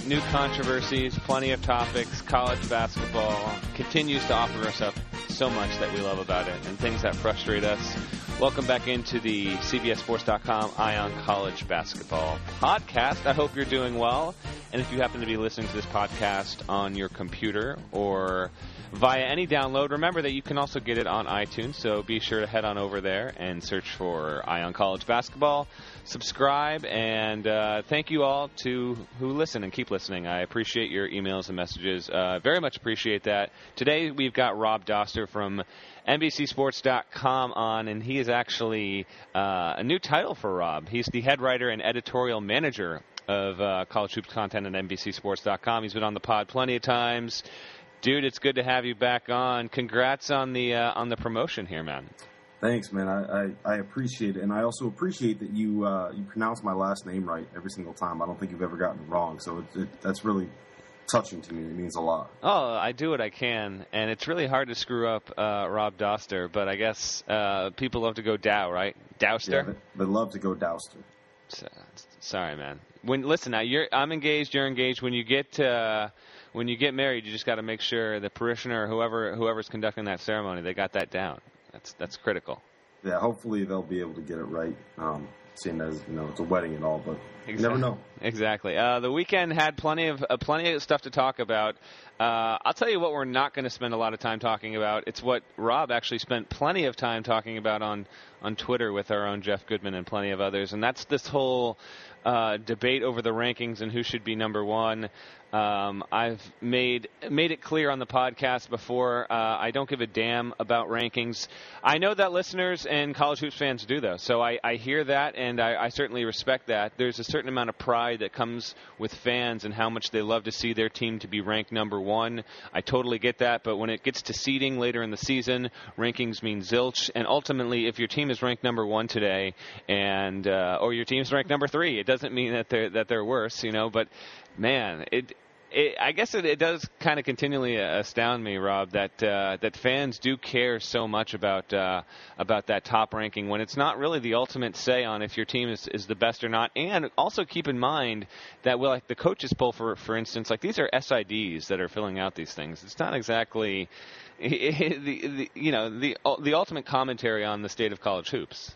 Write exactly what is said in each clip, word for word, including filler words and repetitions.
new controversies, plenty of topics. College basketball continues to offer us up so much that we love about it and things that frustrate us. Welcome back into the C B S Sports dot com Ion College Basketball podcast. I hope you're doing well. And if you happen to be listening to this podcast on your computer or via any download, remember that you can also get it on iTunes, so be sure to head on over there and search for Ion College Basketball. Subscribe, and uh, thank you all to who listen and keep listening. I appreciate your emails and messages. Uh, very much appreciate that. Today we've got Rob Doster from N B C Sports dot com on, and he is actually uh, a new title for Rob. He's the head writer and editorial manager of uh, college hoops content at N B C Sports dot com. He's been on the pod plenty of times. Dude, it's good to have you back on. Congrats on the uh, on the promotion here, man. Thanks, man. I, I, I appreciate it, and I also appreciate that you uh, you pronounce my last name right every single time. I don't think you've ever gotten it wrong, so it, it, that's really touching to me. It means a lot. Oh, I do what I can, and it's really hard to screw up uh, Rob Doster, but I guess uh, people love to go Dow, right? Dowster? Yeah, they, they love to go Dowster. So, sorry, man. When listen, now you're I'm engaged. You're engaged. When you get uh, when you get married, you just got to make sure the parishioner, or whoever whoever's conducting that ceremony, they got that down. That's that's critical. Yeah, hopefully they'll be able to get it right. Um, seeing as you know it's a wedding and all, but exactly. You never know. Exactly. Uh, the weekend had plenty of uh, plenty of stuff to talk about. Uh, I'll tell you what we're not going to spend a lot of time talking about. It's what Rob actually spent plenty of time talking about on on Twitter with our own Jeff Goodman and plenty of others, and that's this whole uh, debate over the rankings and who should be number one. Um, I've made made it clear on the podcast before, uh, I don't give a damn about rankings. I know that listeners and college hoops fans do, though, so I, I hear that, and I, I certainly respect that. There's a certain amount of pride that comes with fans and how much they love to see their team to be ranked number one. I totally get that, but when it gets to seeding later in the season, rankings mean zilch, and ultimately, if your team is ranked number one today, and uh, or your team's ranked number three, it doesn't mean that they're, that they're worse, you know, but man, it It, I guess it, it does kind of continually astound me, Rob, that uh, that fans do care so much about uh, about that top ranking when it's not really the ultimate say on if your team is, is the best or not. And also keep in mind that, well, like the coaches poll, for for instance, like these are S I Ds that are filling out these things. It's not exactly the, the you know the the ultimate commentary on the state of college hoops.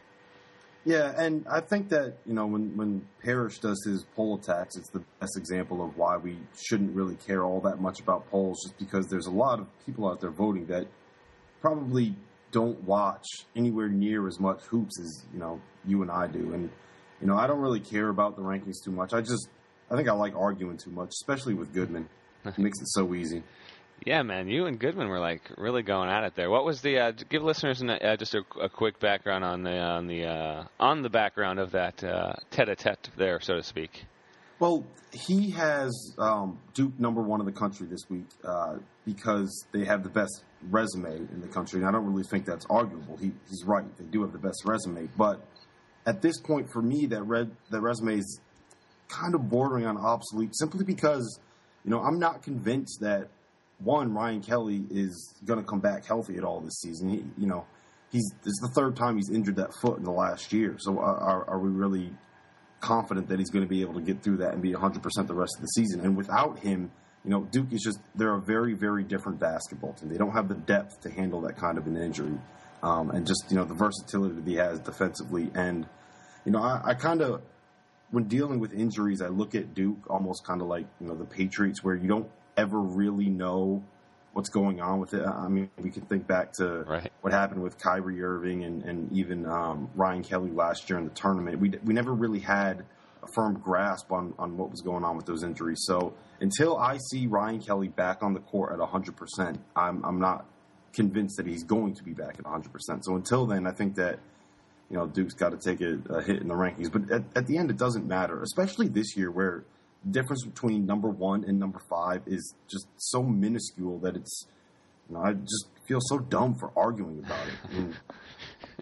Yeah, and I think that, you know, when, when Parrish does his poll attacks, it's the best example of why we shouldn't really care all that much about polls, just because there's a lot of people out there voting that probably don't watch anywhere near as much hoops as, you know, you and I do. And, you know, I don't really care about the rankings too much. I just, I think I like arguing too much, especially with Goodman. It makes it so easy. Yeah, man, you and Goodman were like really going at it there. What was the? Uh, give listeners an, uh, just a, a quick background on the on the uh, on the background of that uh, tete-a-tete there, so to speak. Well, he has um, Duke number one in the country this week uh, because they have the best resume in the country, and I don't really think that's arguable. He, he's right; they do have the best resume, but at this point, for me, that red that resume is kind of bordering on obsolete, simply because you know I'm not convinced that. One, Ryan Kelly is going to come back healthy at all this season. He, you know, he's this is the third time he's injured that foot in the last year. So are, are we really confident that he's going to be able to get through that and be one hundred percent the rest of the season? And without him, you know, Duke is just they're a very, very different basketball team. They don't have the depth to handle that kind of an injury, um, and just you know the versatility that he has defensively. And you know, I, I kind of when dealing with injuries, I look at Duke almost kind of like you know the Patriots, where you don't ever really know what's going on with it. I mean, we can think back to right. what happened with Kyrie Irving and, and even um, Ryan Kelly last year in the tournament. We we never really had a firm grasp on, on what was going on with those injuries. So until I see Ryan Kelly back on the court at one hundred percent, I'm I'm not convinced that he's going to be back at one hundred percent. So until then, I think that you know Duke's got to take a, a hit in the rankings. But at, at the end, it doesn't matter, especially this year where difference between number one and number five is just so minuscule that it's, you know, I just feel so dumb for arguing about it. I mean,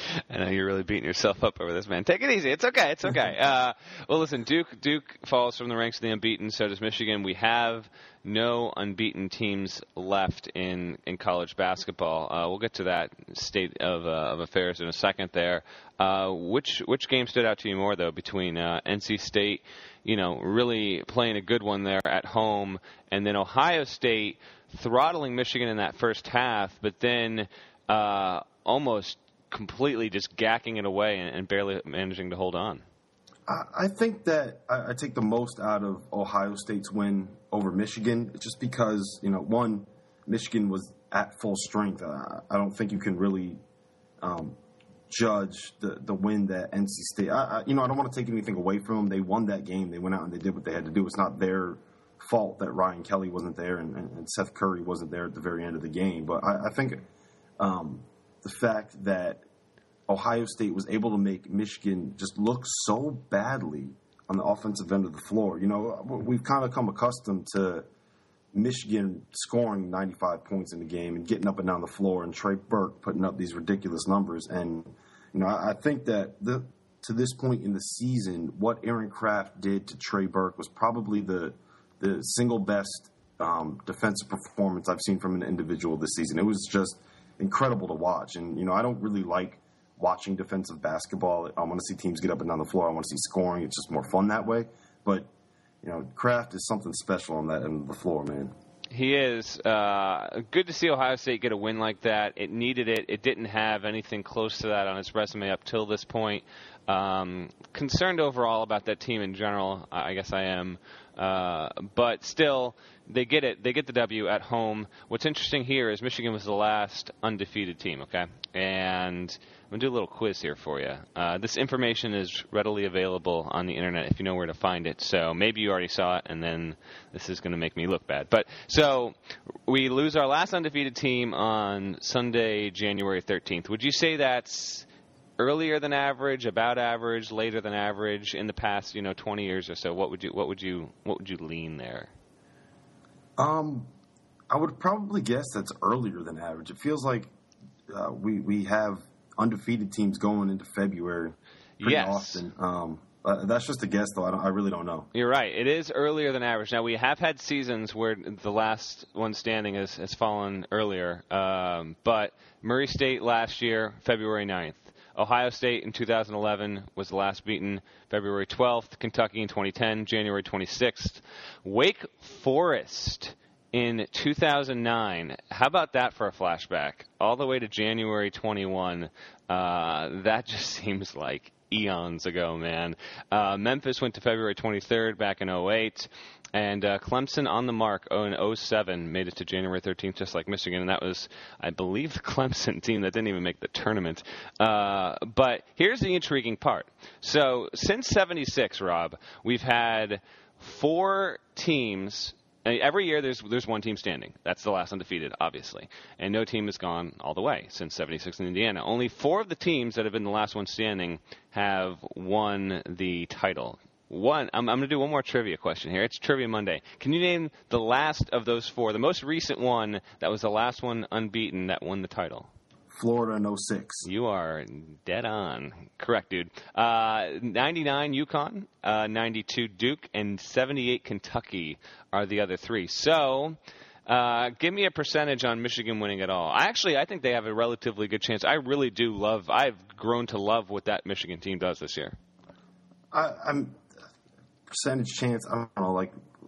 I know you're really beating yourself up over this, man. Take it easy. It's okay. It's okay. Uh, well, listen, Duke Duke falls from the ranks of the unbeaten. So does Michigan. We have no unbeaten teams left in, in college basketball. Uh, we'll get to that state of, uh, of affairs in a second there. Uh, which which game stood out to you more, though, between uh, N C State, you know, really playing a good one there at home, and then Ohio State throttling Michigan in that first half, but then uh, almost completely just gacking it away and, and barely managing to hold on? I, I think that I, I take the most out of Ohio State's win over Michigan, just because, you know, one, Michigan was at full strength. Uh, I don't think you can really um, judge the, the win that N C State. I, I, you know, I don't want to take anything away from them. They won that game. They went out and they did what they had to do. It's not their fault that Ryan Kelly wasn't there and, and, and Seth Curry wasn't there at the very end of the game. But I, I think um, the fact that Ohio State was able to make Michigan just look so badly on the offensive end of the floor. You know, we've kind of come accustomed to Michigan scoring ninety-five points in the game and getting up and down the floor, and Trey Burke putting up these ridiculous numbers. And, you know, I, I think that the, to this point in the season, what Aaron Kraft did to Trey Burke was probably the the single best um, defensive performance I've seen from an individual this season. It was just incredible to watch. And, you know, I don't really like watching defensive basketball. I want to see teams get up and down the floor. I want to see scoring. It's just more fun that way. But, you know, Kraft is something special on that end of the floor, man. He is. Uh, good to see Ohio State get a win like that. It needed it. It didn't have anything close to that on its resume up till this point. Um, concerned overall about that team in general. I guess I am. Uh, but still, they get it. They get the W at home. What's interesting here is Michigan was the last undefeated team, okay? And I'm going to do a little quiz here for you. Uh, this information is readily available on the internet if you know where to find it. So maybe you already saw it, and then this is going to make me look bad. But so we lose our last undefeated team on Sunday, January thirteenth. Would you say that's earlier than average, about average, later than average in the past, you know, twenty years or so? What would you what would you what would you lean there? Um, I would probably guess that's earlier than average. It feels like uh, we we have undefeated teams going into February pretty yes. often. Um, uh, that's just a guess, though. I, don't, I really don't know. You're right. It is earlier than average. Now, we have had seasons where the last one standing has, has fallen earlier. Um, but Murray State last year, February ninth. Ohio State in two thousand eleven was the last beaten, February twelfth. Kentucky in twenty ten, January twenty-sixth. Wake Forest in two thousand nine. How about that for a flashback? All the way to January twenty-first. Uh, that just seems like eons ago, man. Uh, Memphis went to February twenty-third back in oh eight. And uh, Clemson on the mark oh, in oh seven made it to January thirteenth, just like Michigan. And that was, I believe, the Clemson team that didn't even make the tournament. Uh, but here's the intriguing part. So since seventy-six, Rob, we've had four teams. Every year there's there's one team standing. That's the last undefeated, obviously. And no team has gone all the way since seventy-six in Indiana. Only four of the teams that have been the last one standing have won the title. One, I'm, I'm going to do one more trivia question here. It's Trivia Monday. Can you name the last of those four, the most recent one that was the last one unbeaten that won the title? Florida in oh six. You are dead on. Correct, dude. Uh, ninety-nine UConn, uh, ninety-two Duke, and seventy-eight Kentucky are the other three. So uh, give me a percentage on Michigan winning it all. I actually, I think they have a relatively good chance. I really do love, I've grown to love what that Michigan team does this year. I, I'm percentage chance, I don't know, like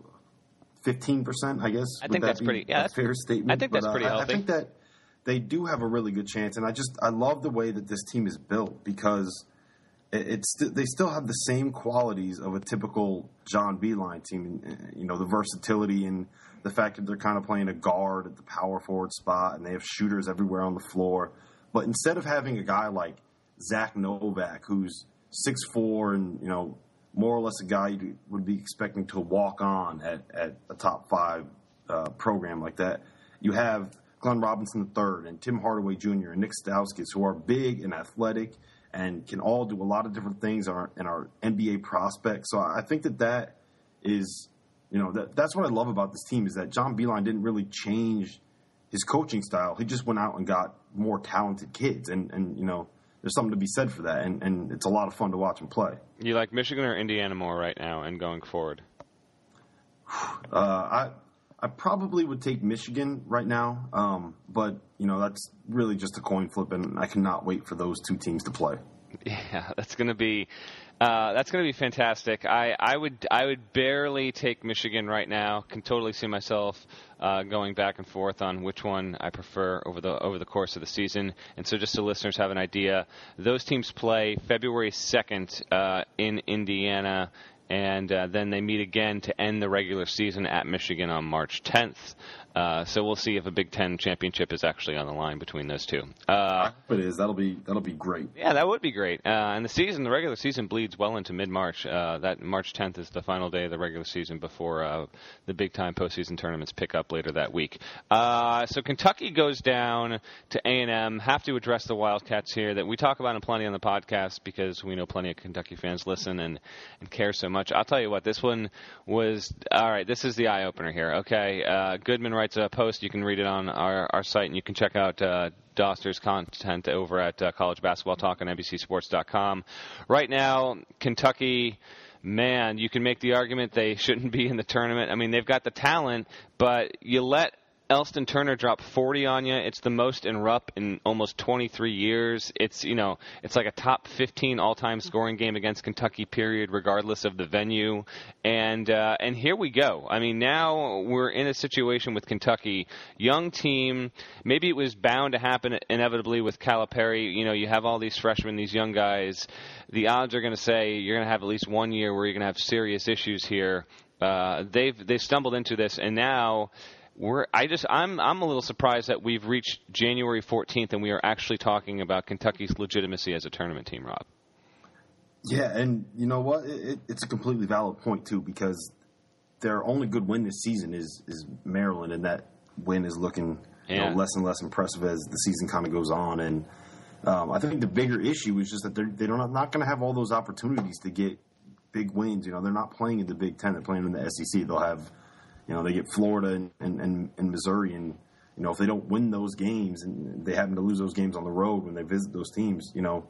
fifteen percent, I guess. I think that's pretty, yeah, a fair statement. I think that's but, uh, pretty healthy. I think that they do have a really good chance, and I just I love the way that this team is built because it, it's they still have the same qualities of a typical John Beilein team. You know, the versatility and the fact that they're kind of playing a guard at the power forward spot, and they have shooters everywhere on the floor. But instead of having a guy like Zach Novak, who's six foot four and you know more or less a guy you would be expecting to walk on at, at a top five uh, program like that, you have Glenn Robinson the third and Tim Hardaway Junior and Nick Stauskas, who are big and athletic and can all do a lot of different things and are, and are N B A prospects. So I think that that is, you know, that that's what I love about this team is that John Beilein didn't really change his coaching style. He just went out and got more talented kids. And, and you know, there's something to be said for that, and, and it's a lot of fun to watch them play. You like Michigan or Indiana more right now and going forward? Uh, I I probably would take Michigan right now, um, but you know that's really just a coin flip, and I cannot wait for those two teams to play. Yeah, that's going to be uh, that's going to be fantastic. I, I would I would barely take Michigan right now. Can totally see myself uh, going back and forth on which one I prefer over the over the course of the season. And so, just so listeners have an idea, those teams play February second uh, in Indiana. And uh, then they meet again to end the regular season at Michigan on March tenth. Uh, so we'll see if a Big Ten championship is actually on the line between those two. Uh, it is. That'll be that'll be great. Yeah, that would be great. Uh, and the season, the regular season, bleeds well into mid-March. Uh, that March tenth is the final day of the regular season before uh, the big-time postseason tournaments pick up later that week. Uh, so Kentucky goes down to A and M. Have to address the Wildcats here that we talk about them plenty on the podcast because we know plenty of Kentucky fans listen and, and care so much. I'll tell you what, this one was all right. This is the eye opener here. Okay, uh, Goodman writes a post. You can read it on our, our site, and you can check out uh, Doster's content over at uh, College Basketball Talk on N B C Sports dot com. Right now, Kentucky, man, you can make the argument they shouldn't be in the tournament. I mean, they've got the talent, but you let Elston Turner dropped forty on you. It's the most in Rupp in almost twenty-three years. It's, you know, it's like a top fifteen all-time scoring game against Kentucky, period, regardless of the venue. And uh, and here we go. I mean, now we're in a situation with Kentucky, young team. Maybe it was bound to happen inevitably with Calipari. You know, you have all these freshmen, these young guys. The odds are going to say you're going to have at least one year where you're going to have serious issues here. Uh, they've they've stumbled into this, and now. We're, I just, I'm, I'm a little surprised that we've reached January fourteenth and we are actually talking about Kentucky's legitimacy as a tournament team, Rob. Yeah, and you know what? It, it, it's a completely valid point too, because their only good win this season is is Maryland, and that win is looking you yeah. know, less and less impressive as the season kind of goes on. And um, I think the bigger issue is just that they're they're not, not going to have all those opportunities to get big wins. You know, they're not playing in the Big Ten; they're playing in the S E C. They'll have. You know, they get Florida and, and, and, and Missouri, and, you know, if they don't win those games and they happen to lose those games on the road when they visit those teams, you know,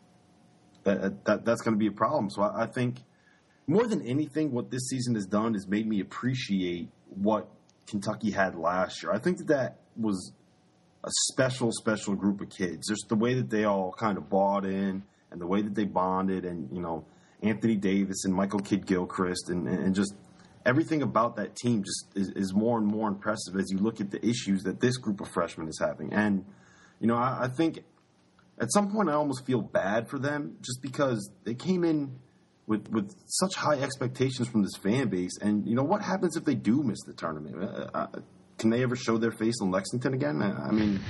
that, that that's going to be a problem. So I, I think more than anything, what this season has done is made me appreciate what Kentucky had last year. I think that that was a special, special group of kids. Just the way that they all kind of bought in and the way that they bonded, and, you know, Anthony Davis and Michael Kidd-Gilchrist and, and just – everything about that team just is, is more and more impressive as you look at the issues that this group of freshmen is having. And, you know, I, I think at some point I almost feel bad for them just because they came in with with such high expectations from this fan base. And, you know, what happens if they do miss the tournament? Uh, uh, can they ever show their face in Lexington again? I, I mean,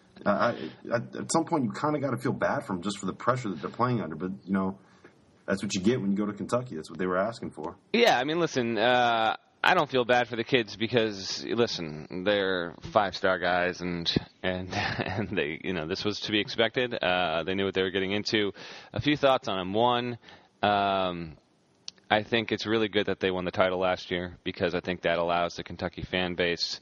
I, I, at some point you kind of got to feel bad for them just for the pressure that they're playing under. But, you know, that's what you get when you go to Kentucky. That's what they were asking for. Yeah, I mean, listen, uh, I don't feel bad for the kids because, listen, they're five-star guys, and and and they, you know, this was to be expected. Uh, they knew what they were getting into. A few thoughts on them. One, um, I think it's really good that they won the title last year because I think that allows the Kentucky fan base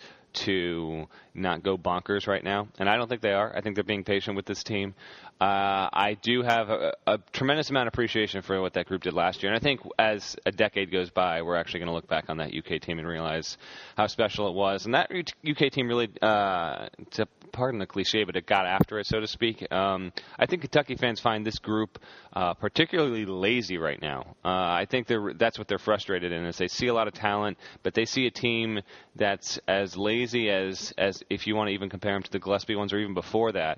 to not go bonkers right now, and I don't think they are. I think they're being patient with this team. Uh, I do have a, a tremendous amount of appreciation for what that group did last year, and I think as a decade goes by, we're actually going to look back on that U K team and realize how special it was. And that U K team really, uh, to pardon the cliche, but it got after it, so to speak. Um, I think Kentucky fans find this group uh, particularly lazy right now. Uh, I think they're, that's what they're frustrated in, is they see a lot of talent, but they see a team that's as lazy as, as if you want to even compare them to the Gillespie ones or even before that.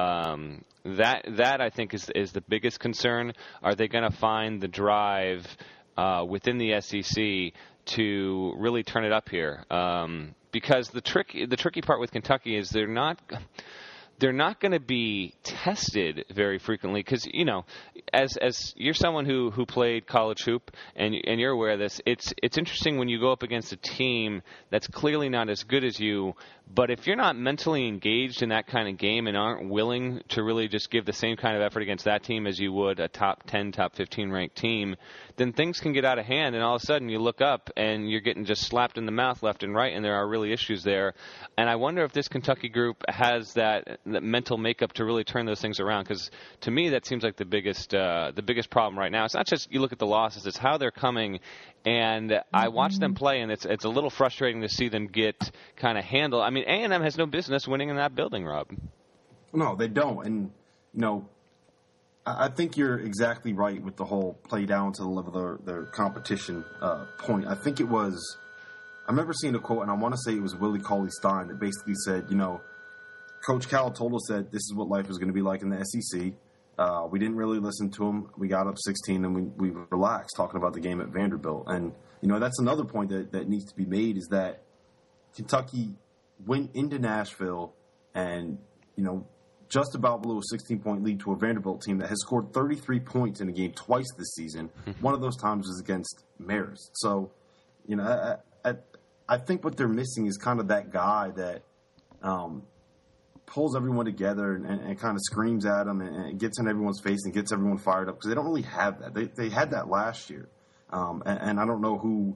Um, that that I think is is the biggest concern. Are they going to find the drive uh, within the S E C to really turn it up here? Um, because the trick the tricky part with Kentucky is they're not. They're not going to be tested very frequently because, you know, as as you're someone who, who played college hoop and and you're aware of this, it's it's interesting when you go up against a team that's clearly not as good as you, but if you're not mentally engaged in that kind of game and aren't willing to really just give the same kind of effort against that team as you would a top ten, top fifteen ranked team, then things can get out of hand, and all of a sudden you look up and you're getting just slapped in the mouth left and right, and there are really issues there. And I wonder if this Kentucky group has that that mental makeup to really turn those things around? Because to me, that seems like the biggest uh, the biggest problem right now. It's not just you look at the losses; it's how they're coming. And I watch them play, and it's it's a little frustrating to see them get kind of handled. I mean, A and M has no business winning in that building, Rob. No, they don't, and you know. I think you're exactly right with the whole play down to the level of their, their competition uh, point. I think it was, I remember seeing a quote, and I want to say it was Willie Cauley-Stein that basically said, you know, Coach Cal told us that this is what life was going to be like in the S E C. Uh, we didn't really listen to him. We got up sixteen, and we, we relaxed talking about the game at Vanderbilt. And, you know, that's another point that, that needs to be made is that Kentucky went into Nashville and, you know, just about blew a sixteen-point lead to a Vanderbilt team that has scored thirty-three points in a game twice this season. One of those times was against Marist. So, you know, I, I, I think what they're missing is kind of that guy that um, pulls everyone together and, and, and kind of screams at them and, and gets in everyone's face and gets everyone fired up because they don't really have that. They they had that last year, um, and, and I don't know who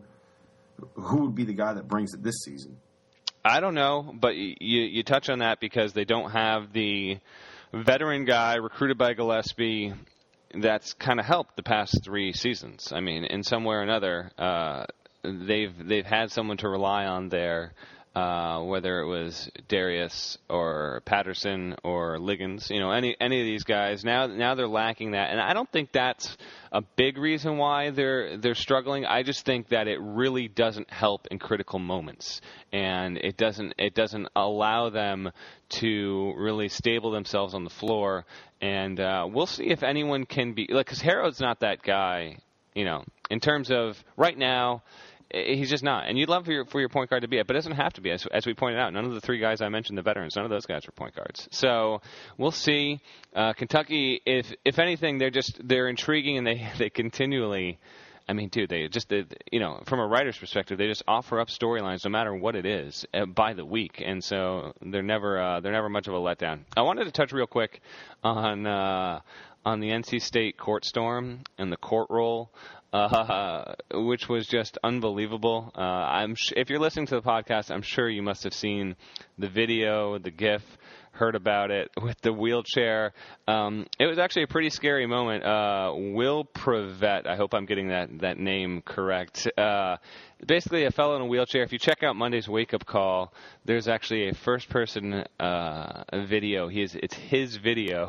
who would be the guy that brings it this season. I don't know, but you you touch on that because they don't have the veteran guy recruited by Gillespie that's kind of helped the past three seasons. I mean, in some way or another, uh, they've they've had someone to rely on there, uh, whether it was Darius or Patterson or Liggins, you know, any any of these guys. Now now they're lacking that, and I don't think that's a big reason why they're they're struggling. I just think that it really doesn't help in critical moments, and it doesn't it doesn't allow them to really stable themselves on the floor. And uh, we'll see if anyone can be like, because Harrod's not that guy, you know, in terms of right now. He's just not. And you'd love for your, for your point guard to be it, but it doesn't have to be. As, as we pointed out, none of the three guys I mentioned, the veterans, none of those guys are point guards. So we'll see. Uh, Kentucky, if if anything, they're just they're intriguing, and they, they continually, I mean, dude, they just, they, you know, from a writer's perspective, they just offer up storylines no matter what it is uh, by the week. And so they're never uh, they're never much of a letdown. I wanted to touch real quick on uh, on the N C State court storm and the court roll. Uh, which was just unbelievable. Uh, I'm sh- if you're listening to the podcast, I'm sure you must have seen the video, the GIF, heard about it with the wheelchair. Um, it was actually a pretty scary moment. Uh, Will Prevett, I hope I'm getting that, that name correct. Uh, basically, a fellow in a wheelchair. If you check out Monday's Wake Up Call, there's actually a first-person uh, video. He is, it's his video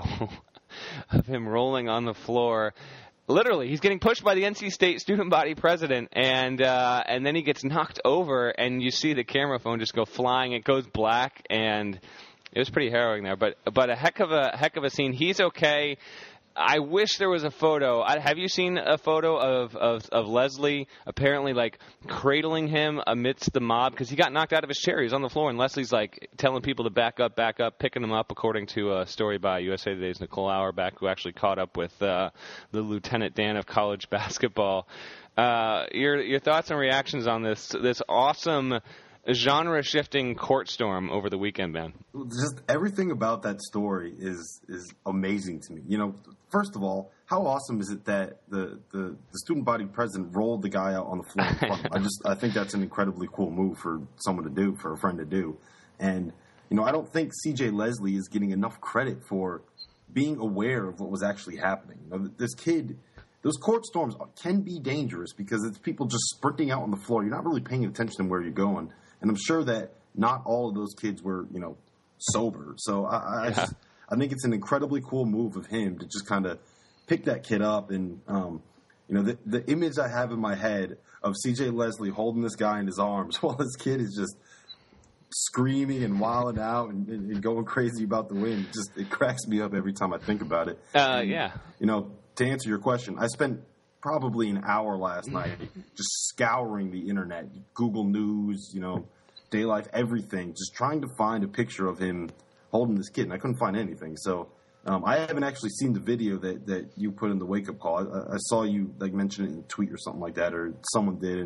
of him rolling on the floor. Literally, he's getting pushed by the N C State student body president, and uh, and then he gets knocked over, and you see the camera phone just go flying. It goes black, and it was pretty harrowing there. But but a heck of a heck of a scene. He's okay. I wish there was a photo. I, have you seen a photo of, of, of Leslie apparently, like, cradling him amidst the mob? Because he got knocked out of his chair. He was on the floor, and Leslie's, like, telling people to back up, back up, picking him up, according to a story by U S A Today's Nicole Auerbach, who actually caught up with uh, the Lieutenant Dan of college basketball. Uh, your your thoughts and reactions on this this awesome genre-shifting court storm over the weekend, man? Just everything about that story is is amazing to me. You know, first of all, how awesome is it that the, the, the student body president rolled the guy out on the floor in front of him? I just I think that's an incredibly cool move for someone to do, for a friend to do. And, you know, I don't think C J Leslie is getting enough credit for being aware of what was actually happening. You know, this kid, those court storms can be dangerous because it's people just sprinting out on the floor. You're not really paying attention to where you're going. And I'm sure that not all of those kids were, you know, sober. So I, I, yeah. just, I think it's an incredibly cool move of him to just kind of pick that kid up. And, um, you know, the, the image I have in my head of C J Leslie holding this guy in his arms while this kid is just screaming and wilding out and, and, and going crazy about the wind, just it cracks me up every time I think about it. Uh, and, yeah. You know, to answer your question, I spent probably an hour last night just scouring the internet, Google News, you know, Day Life, everything, just trying to find a picture of him holding this kid, and I couldn't find anything. So um, I haven't actually seen the video that, that you put in the wake-up call. I, I saw you like mention it in a tweet or something like that, or someone did, and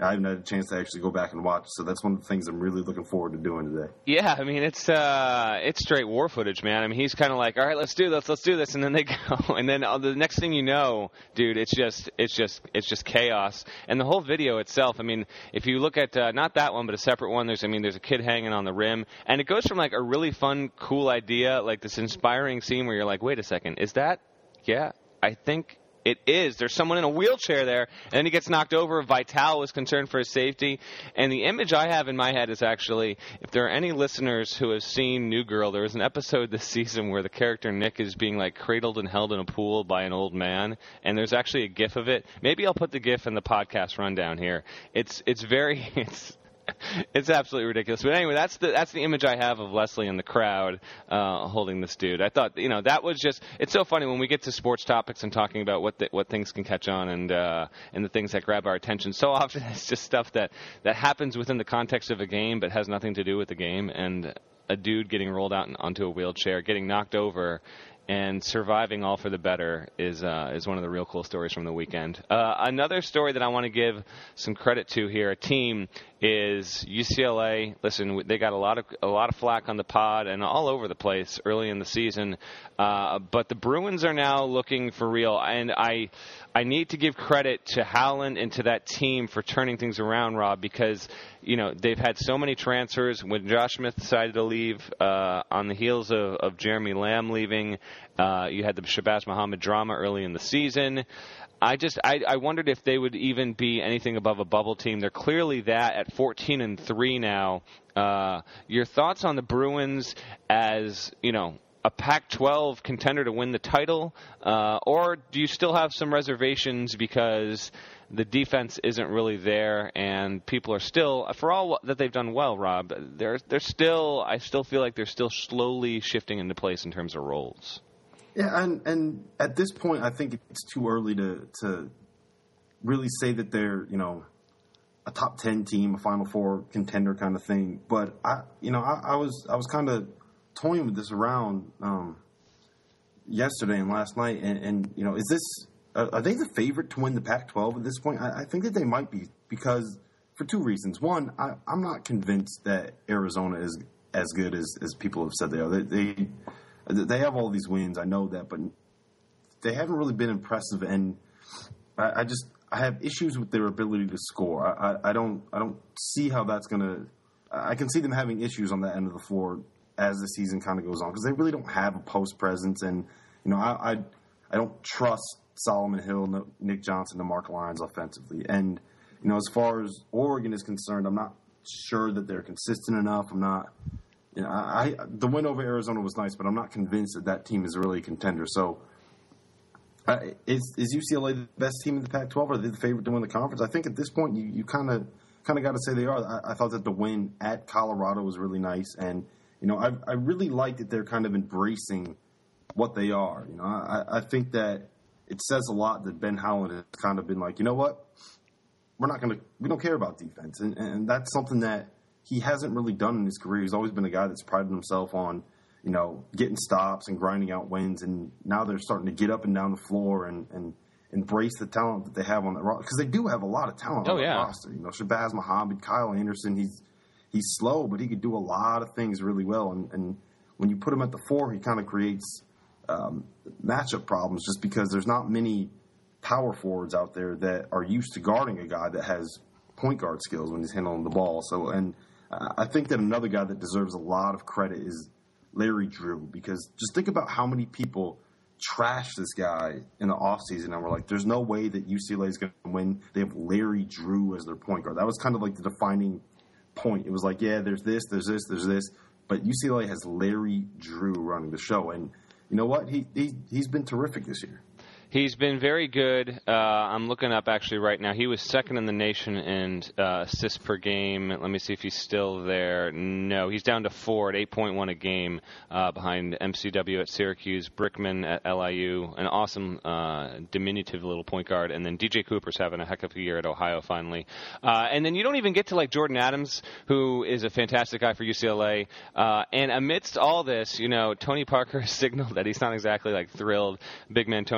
I haven't had a chance to actually go back and watch. So that's one of the things I'm really looking forward to doing today. Yeah, I mean it's uh, it's straight war footage, man. I mean he's kind of like, all right, let's do this, let's do this, and then they go, and then uh, the next thing you know, dude, it's just it's just it's just chaos. And the whole video itself, I mean, if you look at uh, not that one, but a separate one, there's I mean there's a kid hanging on the rim, and it goes from like a really fun, cool idea, like this inspiring scene where you're like, wait a second, is that? Yeah, I think. It is. There's someone in a wheelchair there, and then he gets knocked over. Vital was concerned for his safety. And the image I have in my head is actually, if there are any listeners who have seen New Girl, there was an episode this season where the character Nick is being like cradled and held in a pool by an old man, and there's actually a GIF of it. Maybe I'll put the GIF in the podcast rundown here. It's it's very it's it's absolutely ridiculous. But anyway, that's the that's the image I have of Leslie in the crowd uh, holding this dude. I thought, you know, that was just – it's so funny when we get to sports topics and talking about what the, what things can catch on and uh, and the things that grab our attention. So often it's just stuff that, that happens within the context of a game but has nothing to do with the game. And a dude getting rolled out onto a wheelchair, getting knocked over, and surviving all for the better is uh, is one of the real cool stories from the weekend. Uh, another story that I want to give some credit to here, a team, is U C L A. Listen, they got a lot of a lot of flack on the pod and all over the place early in the season, uh, but the Bruins are now looking for real. And I I need to give credit to Howland and to that team for turning things around, Rob, because you know they've had so many transfers. When Josh Smith decided to leave uh, on the heels of, of Jeremy Lamb leaving. Uh, you had the Shabazz Muhammad drama early in the season. I just I, I wondered if they would even be anything above a bubble team. They're clearly that at fourteen and three now. Uh, your thoughts on the Bruins as, you know, a Pac twelve contender to win the title, uh, or do you still have some reservations because the defense isn't really there and people are still, for all that they've done well, Rob, they're they're still I still feel like they're still slowly shifting into place in terms of roles. Yeah, and, and at this point, I think it's too early to to really say that they're, you know, a top ten team, a Final Four contender kind of thing. But I, you know, I, I was I was kind of toying with this around um, yesterday and last night, and, and you know, is this uh, are they the favorite to win the Pac twelve at this point? I, I think that they might be because for two reasons. One, I, I'm not convinced that Arizona is as good as, as people have said they are. They, they They have all these wins, I know that, but they haven't really been impressive, and I, I just I have issues with their ability to score. I, I, I don't I don't see how that's gonna. I can see them having issues on that end of the floor as the season kind of goes on because they really don't have a post presence, and you know I I, I don't trust Solomon Hill, Nick Johnson, and Mark Lyons offensively, and you know as far as Oregon is concerned, I'm not sure that they're consistent enough. I'm not. You know, I, I the win over Arizona was nice, but I'm not convinced that that team is really a contender. So, uh, is is U C L A the best team in the Pac twelve? Or are they the favorite to win the conference? I think at this point, you you kind of kind of got to say they are. I, I thought that the win at Colorado was really nice, and you know, I I really like that they're kind of embracing what they are. You know, I I think that it says a lot that Ben Howland has kind of been like, you know what, we're not gonna we don't care about defense, and and that's something that he hasn't really done in his career. He's always been a guy that's prided himself on, you know, getting stops and grinding out wins. And now they're starting to get up and down the floor and, and embrace the talent that they have on the roster. Because they do have a lot of talent oh, on the yeah. roster. You know, Shabazz Muhammad, Kyle Anderson, he's he's slow, but he could do a lot of things really well. And, and when you put him at the four, he kind of creates um, matchup problems just because there's not many power forwards out there that are used to guarding a guy that has point guard skills when he's handling the ball. So, and I think that another guy that deserves a lot of credit is Larry Drew, because just think about how many people trashed this guy in the offseason and were like, there's no way that U C L A is going to win. They have Larry Drew as their point guard. That was kind of like the defining point. It was like, yeah, there's this, there's this, there's this, but U C L A has Larry Drew running the show. And you know what? He, he, he's been terrific this year. He's been very good. Uh, I'm looking up actually right now. He was second in the nation in uh, assists per game. Let me see if he's still there. No, he's down to four at eight point one a game uh, behind M C W at Syracuse, Brickman at L I U, an awesome uh, diminutive little point guard, and then D J Cooper's having a heck of a year at Ohio finally. Uh, and then you don't even get to like Jordan Adams, who is a fantastic guy for U C L A. Uh, and amidst all this, you know, Tony Parker has signaled that he's not exactly like thrilled. Big man Tony Parker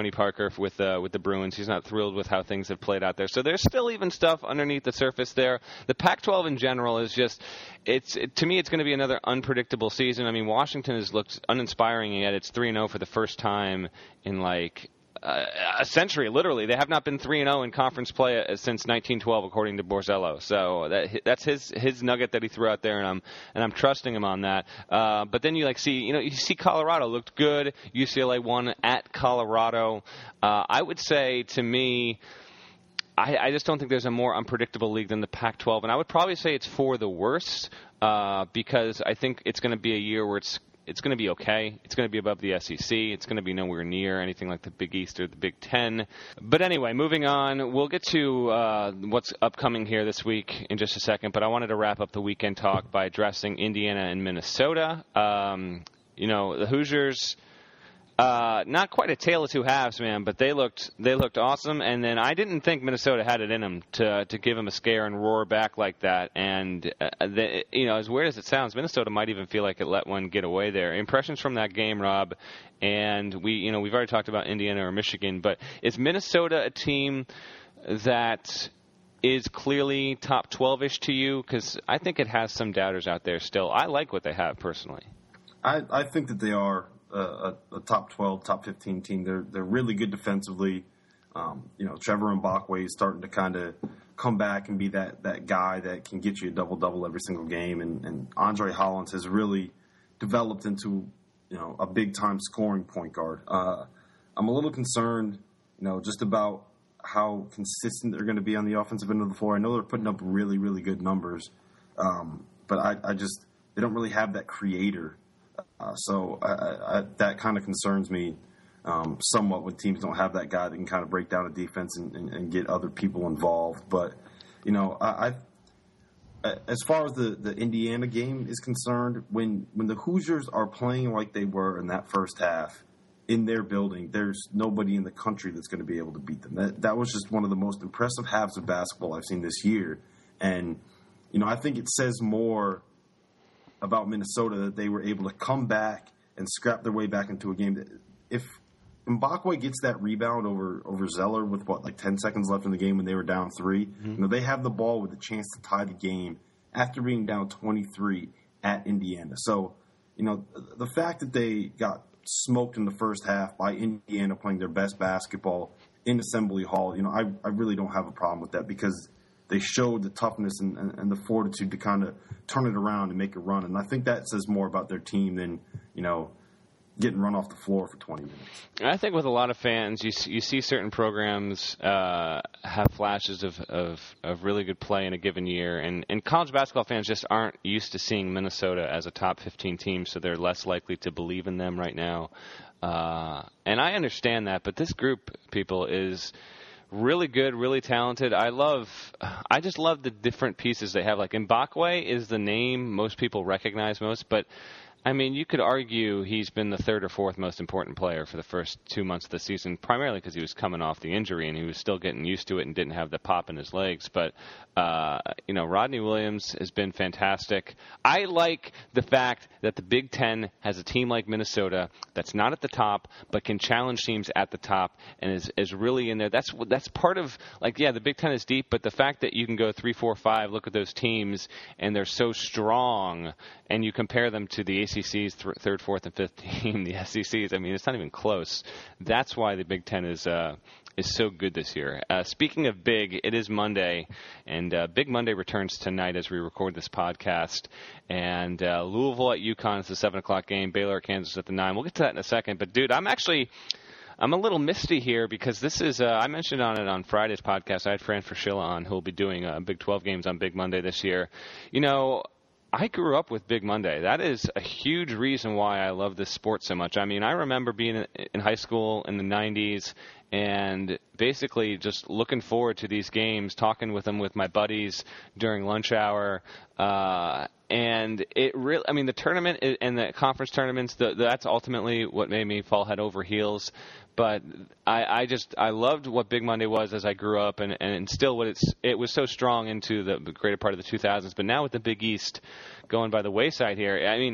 Walker with uh, with the Bruins. He's not thrilled with how things have played out there. So there's still even stuff underneath the surface there. The Pac twelve in general is just, it's it, to me, it's going to be another unpredictable season. I mean, Washington has looked uninspiring, yet it's three and oh for the first time in like Uh, a century, literally. They have not been three and oh in conference play since nineteen twelve, according to Borzello. So that, that's his his nugget that he threw out there, and I'm and I'm trusting him on that. Uh, but then you like see, you know, you see Colorado looked good. U C L A won at Colorado. Uh, I would say to me, I, I just don't think there's a more unpredictable league than the Pac twelve, and I would probably say it's for the worse uh, because I think it's going to be a year where it's It's going to be okay. It's going to be above the S E C. It's going to be nowhere near anything like the Big East or the Big Ten. But anyway, moving on, we'll get to uh, what's upcoming here this week in just a second. But I wanted to wrap up the weekend talk by addressing Indiana and Minnesota. Um, you know, the Hoosiers, uh, not quite a tale of two halves, man, but they looked they looked awesome. And then I didn't think Minnesota had it in them to to give them a scare and roar back like that. And uh, the, you know, as weird as it sounds, Minnesota might even feel like it let one get away there. Impressions from that game, Rob, and we you know we've already talked about Indiana or Michigan, but is Minnesota a team that is clearly top twelve-ish to you? Because I think it has some doubters out there still. I like what they have personally. I, I think that they are A, a top twelve, top fifteen team. They're they're really good defensively. Um, you know, Trevor Mbakwe is starting to kind of come back and be that, that guy that can get you a double-double every single game. And, and Andre Hollins has really developed into, you know, a big-time scoring point guard. Uh, I'm a little concerned, you know, just about how consistent they're going to be on the offensive end of the floor. I know they're putting up really, really good numbers, um, but I, I just – they don't really have that creator. Uh, so I, I, that kind of concerns me um, somewhat when teams don't have that guy that can kind of break down a defense and, and, and get other people involved. But, you know, I, I as far as the, the Indiana game is concerned, when, when the Hoosiers are playing like they were in that first half in their building, there's nobody in the country that's going to be able to beat them. That, that was just one of the most impressive halves of basketball I've seen this year. And, you know, I think it says more about Minnesota that they were able to come back and scrap their way back into a game. If Mbakwe gets that rebound over, over Zeller with, what, like ten seconds left in the game when they were down three, mm-hmm. you know, they have the ball with a chance to tie the game after being down twenty-three at Indiana. So, you know, the fact that they got smoked in the first half by Indiana playing their best basketball in Assembly Hall, you know, I, I really don't have a problem with that because they showed the toughness and, and, and the fortitude to kind of turn it around and make a run. And I think that says more about their team than, you know, getting run off the floor for twenty minutes. I think with a lot of fans, you see, you see certain programs uh, have flashes of, of, of really good play in a given year. And, and college basketball fans just aren't used to seeing Minnesota as a top fifteen team, so they're less likely to believe in them right now. Uh, and I understand that, but this group, people, is really good, really talented. I love, I just love the different pieces they have. Like Mbakwe is the name most people recognize most, but I mean, you could argue he's been the third or fourth most important player for the first two months of the season, primarily because he was coming off the injury and he was still getting used to it and didn't have the pop in his legs. But, uh, you know, Rodney Williams has been fantastic. I like the fact that the Big Ten has a team like Minnesota that's not at the top but can challenge teams at the top and is, is really in there. That's that's part of, like, yeah, the Big Ten is deep, but the fact that you can go three, four, five, look at those teams, and they're so strong, and you compare them to the A C C's th- third, fourth, and fifth team, the S E C's. I mean, it's not even close. That's why the Big Ten is uh, is so good this year. Uh, speaking of big, it is Monday, and uh, Big Monday returns tonight as we record this podcast. And uh, Louisville at UConn is the seven o'clock game. Baylor at Kansas at the nine. We'll get to that in a second. But, dude, I'm actually I'm a little misty here because this is uh, I mentioned on it on Friday's podcast. I had Fran Fraschilla on who will be doing uh, Big twelve games on Big Monday this year. You know, I grew up with Big Monday. That is a huge reason why I love this sport so much. I mean, I remember being in high school in the nineties and basically just looking forward to these games, talking with them with my buddies during lunch hour. Uh, and it really, I mean, the tournament and the conference tournaments, the, that's ultimately what made me fall head over heels. But I, I just I loved what Big Monday was as I grew up, and, and still what it's it was so strong into the greater part of the two thousands. But now with the Big East going by the wayside here, I mean,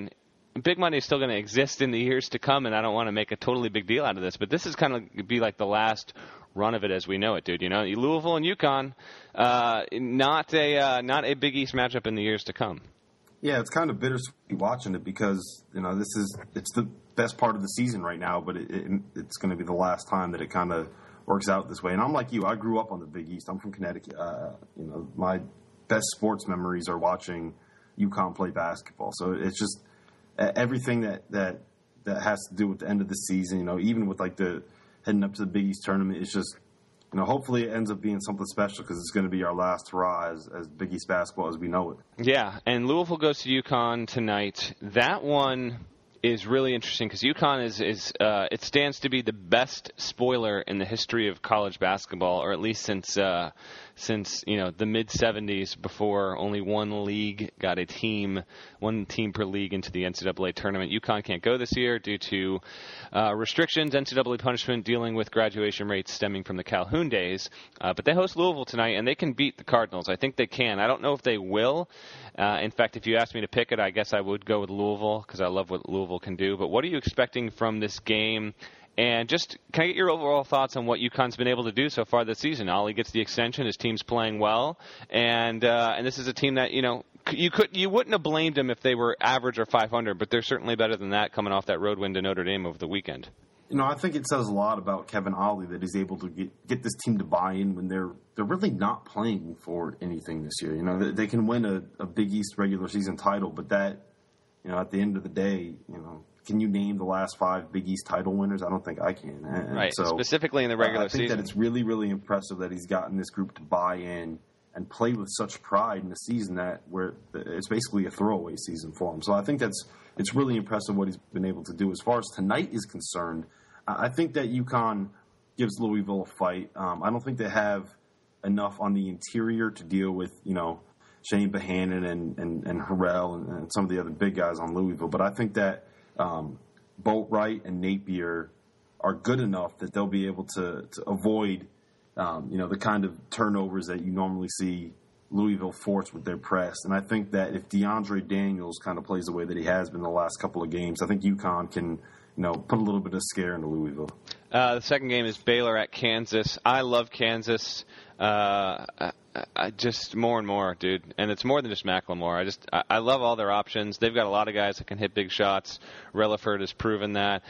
big money is still going to exist in the years to come, and I don't want to make a totally big deal out of this, but this is kind of be like the last run of it as we know it, dude. You know, Louisville and UConn, uh, not a uh, not a Big East matchup in the years to come. Yeah, it's kind of bittersweet watching it because, you know, this is it's the best part of the season right now, but it, it, it's going to be the last time that it kind of works out this way. And I'm like you, I grew up on the Big East. I'm from Connecticut. Uh, you know, my best sports memories are watching UConn play basketball. So it's just everything that, that, that has to do with the end of the season, you know, even with like the heading up to the Big East tournament, it's just, you know, hopefully it ends up being something special because it's going to be our last hurrah as, as Big East basketball as we know it. Yeah, and Louisville goes to UConn tonight. That one is really interesting because UConn is, is uh, it stands to be the best spoiler in the history of college basketball, or at least since uh, since you know the mid seventies, before only one league got a team, one team per league into the N C double A tournament. UConn can't go this year due to uh, restrictions, N C double A punishment, dealing with graduation rates stemming from the Calhoun days. Uh, but they host Louisville tonight, and they can beat the Cardinals. I think they can. I don't know if they will. Uh, in fact, if you asked me to pick it, I guess I would go with Louisville because I love what Louisville can do. But what are you expecting from this game? And just can I get your overall thoughts on what UConn's been able to do so far this season? Ollie gets the extension. His team's playing well, and uh, and this is a team that you know you could you wouldn't have blamed them if they were average or five hundred, but they're certainly better than that coming off that road win to Notre Dame over the weekend. You know, I think it says a lot about Kevin Ollie that he's able to get, get this team to buy in when they're they're really not playing for anything this year. You know, they, they can win a, a Big East regular season title, but that, you know, at the end of the day, you know, can you name the last five Big East title winners? I don't think I can. And right, so, specifically in the regular uh, I think season. that it's really, really impressive that he's gotten this group to buy in and play with such pride in a season that where it's basically a throwaway season for him. So I think that's it's really impressive what he's been able to do. As far as tonight is concerned, I think that UConn gives Louisville a fight. Um, I don't think they have enough on the interior to deal with, you know, Shane Bohannon and, and, and Harrell and, and some of the other big guys on Louisville. But I think that um, Boatwright and Napier are good enough that they'll be able to, to avoid, um, you know, the kind of turnovers that you normally see Louisville force with their press. And I think that if DeAndre Daniels kind of plays the way that he has been the last couple of games, I think UConn can – you know, put a little bit of scare into Louisville. Uh, the second game is Baylor at Kansas. I love Kansas. Uh, I, I just more and more, dude. And it's more than just McLemore. I just I, I love all their options. They've got a lot of guys that can hit big shots. Relaford has proven that.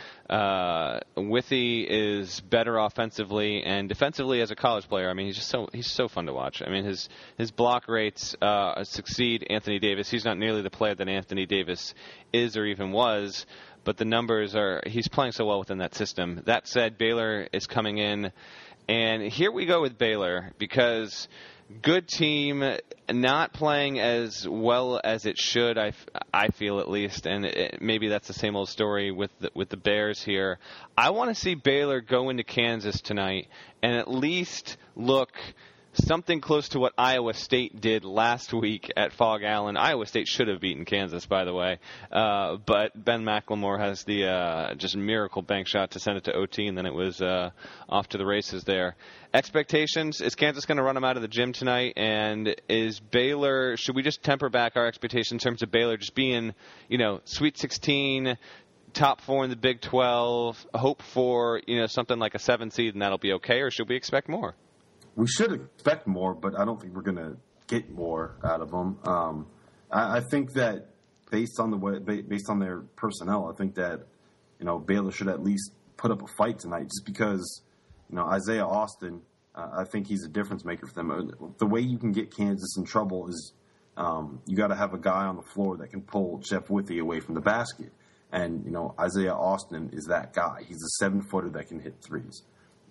Uh, Withey is better offensively and defensively as a college player. I mean, he's just so he's so fun to watch. I mean, his his block rates uh, succeed Anthony Davis. He's not nearly the player that Anthony Davis is or even was. But the numbers are, he's playing so well within that system. That said, Baylor is coming in. And here we go with Baylor because good team, not playing as well as it should, I, I feel at least. And it, maybe that's the same old story with the, with the Bears here. I want to see Baylor go into Kansas tonight and at least look something close to what Iowa State did last week at Fog Allen. Iowa State should have beaten Kansas, by the way. Uh, but Ben McLemore has the uh, just miracle bank shot to send it to O T, and then it was uh, off to the races there. Expectations, is Kansas going to run them out of the gym tonight? And is Baylor, should we just temper back our expectations in terms of Baylor just being, you know, Sweet sixteen, top four in the Big twelve, hope for, you know, something like a seven seed, and that'll be okay, or should we expect more? We should expect more, but I don't think we're going to get more out of them. Um, I, I think that based on the way, based on their personnel, I think that you know Baylor should at least put up a fight tonight, just because you know Isaiah Austin. Uh, I think he's a difference maker for them. The way you can get Kansas in trouble is um, you got to have a guy on the floor that can pull Jeff Withey away from the basket, and you know Isaiah Austin is that guy. He's a seven footer that can hit threes,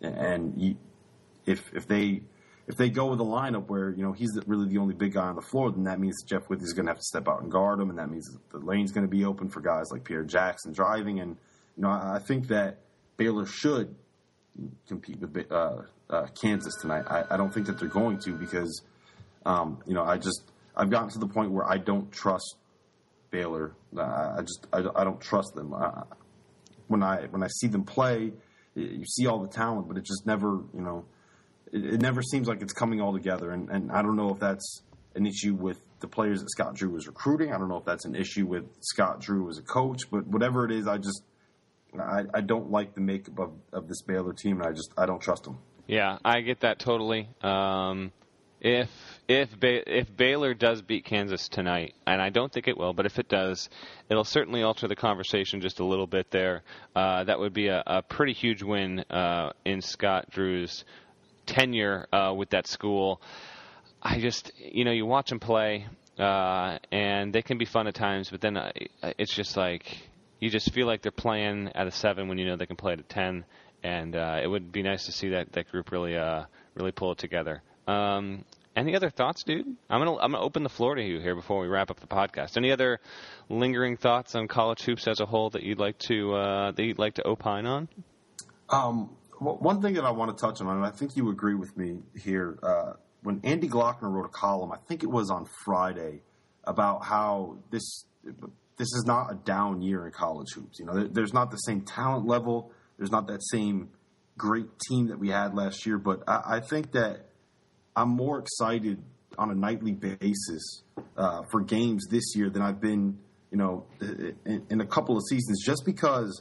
and you. If if they if they go with a lineup where you know he's really the only big guy on the floor, then that means Jeff Withey is going to have to step out and guard him, and that means the lane's going to be open for guys like Pierre Jackson driving. And you know I, I think that Baylor should compete with uh, uh, Kansas tonight. I, I don't think that they're going to because um, you know I just I've gotten to the point where I don't trust Baylor. Uh, I just I, I don't trust them. Uh, when I when I see them play, you see all the talent, but it just never you know. It, it never seems like it's coming all together, and, and I don't know if that's an issue with the players that Scott Drew is recruiting. I don't know if that's an issue with Scott Drew as a coach, but whatever it is, I just I, I don't like the makeup of, of this Baylor team, and I just I don't trust them. Yeah, I get that totally. Um, if if ba- if Baylor does beat Kansas tonight, and I don't think it will, but if it does, it'll certainly alter the conversation just a little bit there. Uh, that would be a, a pretty huge win uh, in Scott Drew's tenure uh, with that school. I just, you know, you watch them play, uh, and they can be fun at times, but then uh, it's just like you just feel like they're playing at a seven when you know they can play at a ten, and uh, it would be nice to see that, that group really uh, really pull it together. Um, any other thoughts, dude? I'm gonna I'm gonna open the floor to you here before we wrap up the podcast. Any other lingering thoughts on college hoops as a whole that you'd like to uh, that you'd like to opine on? Um, well, one thing that I want to touch on, and I think you agree with me here. Uh, when Andy Glockner wrote a column, I think it was on Friday, about how this this is not a down year in college hoops. You know, there, there's not the same talent level. There's not that same great team that we had last year. But I, I think that I'm more excited on a nightly basis uh, for games this year than I've been, you know, in, in a couple of seasons, just because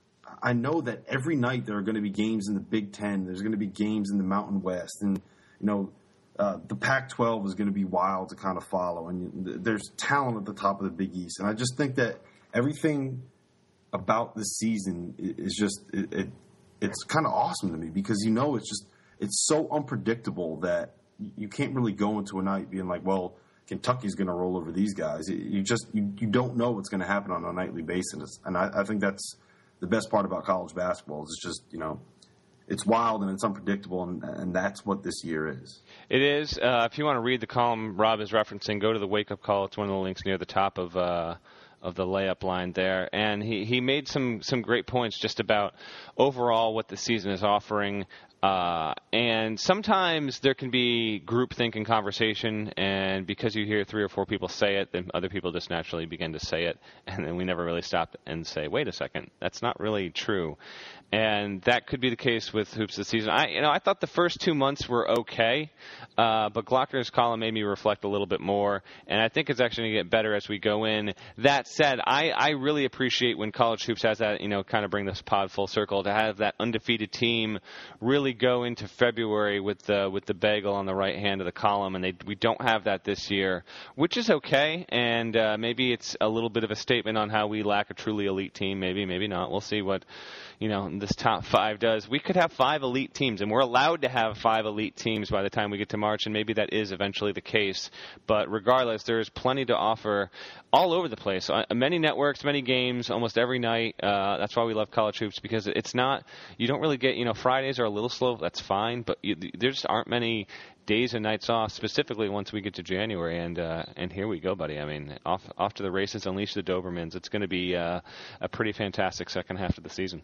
I know that every night there are going to be games in the Big Ten. There's going to be games in the Mountain West. And, you know, uh, the Pac twelve is going to be wild to kind of follow. And there's talent at the top of the Big East. And I just think that everything about this season is just it, it, it's kind of awesome to me, because, you know, it's just it's so unpredictable that you can't really go into a night being like, well, Kentucky's going to roll over these guys. You just you, you don't know what's going to happen on a nightly basis. And I, I think that's the best part about college basketball. Is it's just, you know, it's wild and it's unpredictable, and, and that's what this year is. It is. Uh, if you want to read the column Rob is referencing, go to the Wake Up Call. It's one of the links near the top of uh, of the layup line there. And he, he made some, some great points just about overall what the season is offering. Uh, and sometimes there can be groupthink in conversation, and because you hear three or four people say it, then other people just naturally begin to say it, and then we never really stop and say, wait a second, that's not really true. And that could be the case with Hoops this season. I, you know, I thought the first two months were okay, uh, but Glockner's column made me reflect a little bit more, and I think it's actually going to get better as we go in. That said, I, I really appreciate when college hoops has that, you know, kind of bring this pod full circle, to have that undefeated team really go into February with the with the bagel on the right hand of the column, and they we don't have that this year, which is okay, and uh, maybe it's a little bit of a statement on how we lack a truly elite team. Maybe, maybe not. We'll see what, you know, this top five does. We could have five elite teams, and we're allowed to have five elite teams by the time we get to March, and maybe that is eventually the case. But regardless, there's plenty to offer all over the place. Uh, many networks, many games, almost every night. Uh, that's why we love college hoops, because it's not, you don't really get, you know, Fridays are a little slow. That's fine, but you, there just aren't many days and nights off, specifically once we get to January, and uh, and here we go, buddy. I mean, off off to the races, unleash the Dobermans. It's going to be uh, a pretty fantastic second half of the season.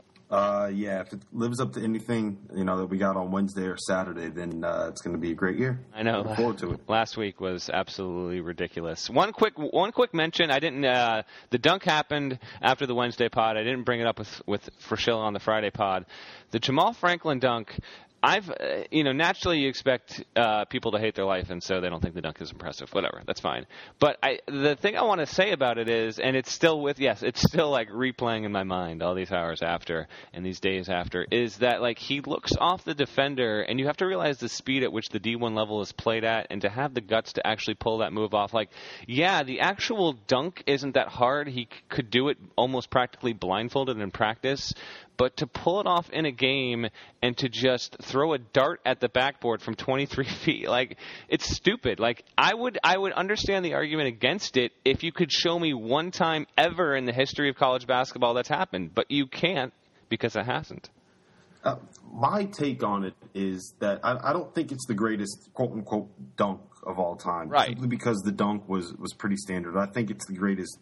Uh, yeah, if it lives up to anything, you know, that we got on Wednesday or Saturday, then uh, it's going to be a great year. I know. Look forward to it. Last week was absolutely ridiculous. One quick, one quick mention. I didn't. Uh, the dunk happened after the Wednesday pod. I didn't bring it up with with Frischel on the Friday pod. The Jamal Franklin dunk. I've, uh, you know, naturally you expect uh, people to hate their life, and so they don't think the dunk is impressive. Whatever, that's fine. But I, the thing I want to say about it is, and it's still with, yes, it's still like replaying in my mind all these hours after and these days after, is that like he looks off the defender, and you have to realize the speed at which the D one level is played at, and to have the guts to actually pull that move off. Like, yeah, the actual dunk isn't that hard. He c- could do it almost practically blindfolded in practice. But to pull it off in a game and to just throw a dart at the backboard from twenty-three feet, like, it's stupid. Like, I would I would understand the argument against it if you could show me one time ever in the history of college basketball that's happened. But you can't, because it hasn't. Uh, my take on it is that I, I don't think it's the greatest quote-unquote dunk of all time. Right. Simply because the dunk was, was pretty standard. I think it's the greatest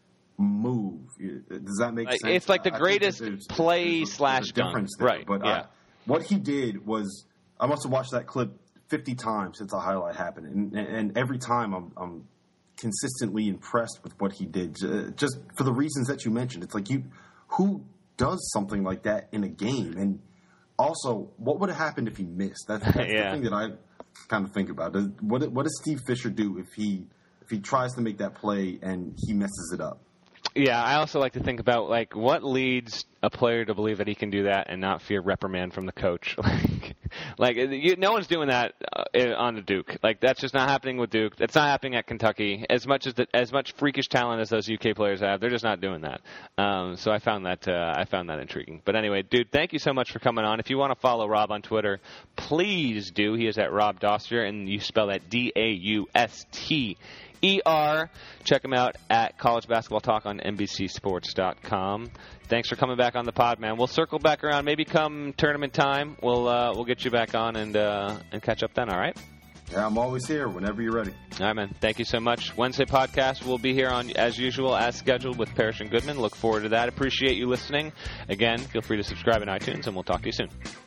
move. Does that make like, sense? It's like the I greatest there's, play there's a, slash there's a dunk. difference there. Right. But yeah. I, what he did was, I must have watched that clip fifty times since the highlight happened, and, and every time I'm, I'm consistently impressed with what he did, just for the reasons that you mentioned. It's like, you, who does something like that in a game? And also, what would have happened if he missed? That's, that's yeah. the thing that I kind of think about. Does, what, what does Steve Fisher do if he if he tries to make that play and he messes it up. Yeah, I also like to think about, like, what leads a player to believe that he can do that and not fear reprimand from the coach. like, like you, no one's doing that uh, on the Duke. Like, that's just not happening with Duke. That's not happening at Kentucky. As much as the, as much freakish talent as those U K players have, they're just not doing that. Um, so I found that uh, I found that intriguing. But anyway, dude, thank you so much for coming on. If you want to follow Rob on Twitter, please do. He is at Rob Dauster, and you spell that D A U S T E R. Check him out at College Basketball Talk on N B C Sports dot com. Thanks for coming back on the pod, man. We'll circle back around. Maybe come tournament time, we'll uh, we'll get you back on and uh, and catch up then. All right? Yeah, I'm always here whenever you're ready. All right, man. Thank you so much. Wednesday podcast will be here on as usual, as scheduled, with Parrish and Goodman. Look forward to that. Appreciate you listening. Again, feel free to subscribe in iTunes, and we'll talk to you soon.